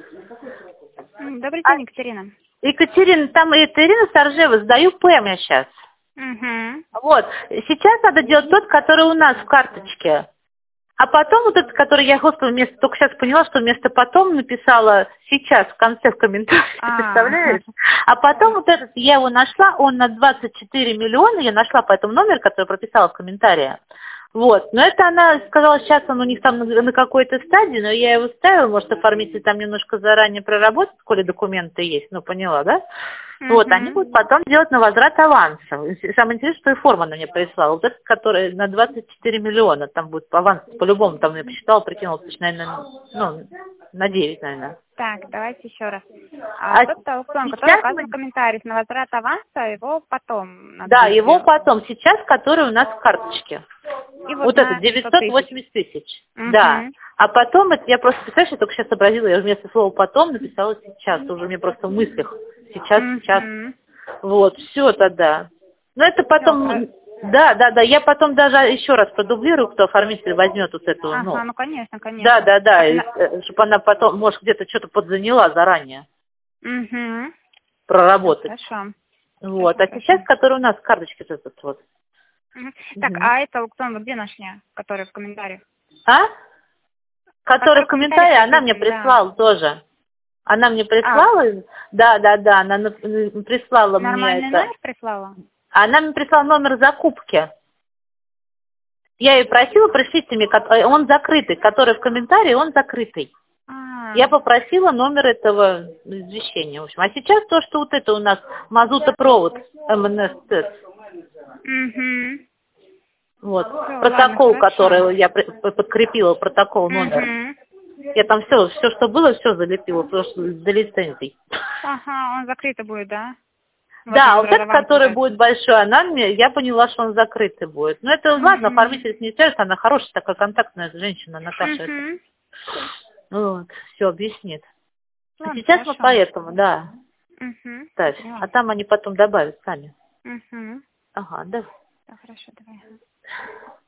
Добрый день, Екатерина. Екатерина, там это Ирина Саржева, сдаю ПЭМ я сейчас. Угу. Вот, сейчас надо делать тот, который у нас в карточке. А потом вот этот, который я, господи, вместо, только сейчас поняла, что вместо потом написала сейчас в конце в комментариях, представляешь? А потом вот этот, я его нашла, он на 24 миллиона, я нашла по этому номеру, который прописала в комментариях. Вот, но это она сказала, сейчас он у них там на какой-то стадии, но я его ставила, может, оформитель там немножко заранее проработать, коли документы есть, ну, поняла, да? Вот, они будут потом делать на возврат аванса. Самое интересное, что и форма она мне прислала. Вот этот, который на 24 миллиона, там будет аванс, по-любому, там я посчитала, прикинула, наверное, ну, на 9, наверное. Так, давайте еще раз. Тот аукцион, который указан в комментариях на возврат аванса, его потом надо. Да, его потом. Сейчас, который у нас в карточке. И вот это 980 тысяч. Да. А потом, это я просто, представляешь, я только сейчас сообразила, я вместо слова «потом» написала «сейчас». Уже мне просто в мыслях. Сейчас. Вот, все тогда. Но это потом... Да. Я потом даже еще раз продублирую, кто оформитель возьмет вот эту, ну, конечно. Да, чтобы она потом, может, где-то что-то подзаняла заранее. Проработать. Хорошо. Вот, а сейчас, который у нас в карточке этот вот. Так, а это аукцион вы где нашли, который в комментариях? Который в комментариях, она мне прислала тоже. Она мне прислала, да, она прислала мне это. Нормальный номер прислала? Она мне прислала номер закупки. Я ее просила, пришлите мне, он закрытый, который в комментарии, он закрытый. Я попросила номер этого извещения. В общем. А сейчас то, что вот это у нас мазутопровод МНС-ТЭС. Вот, протокол, который я подкрепила, протокол номер. Я там все, что было, все залепила, просто до лицензий. Он закрытый будет, да? Да, вот этот, который будет большой, я поняла, что он закрытый будет. Но это ладно, оформитель не скажет, она хорошая такая контактная женщина, Наташа. Вот, все объяснит. А сейчас мы поэтому, да. Ставь. А там они потом добавят сами. Ага, да. хорошо, давай.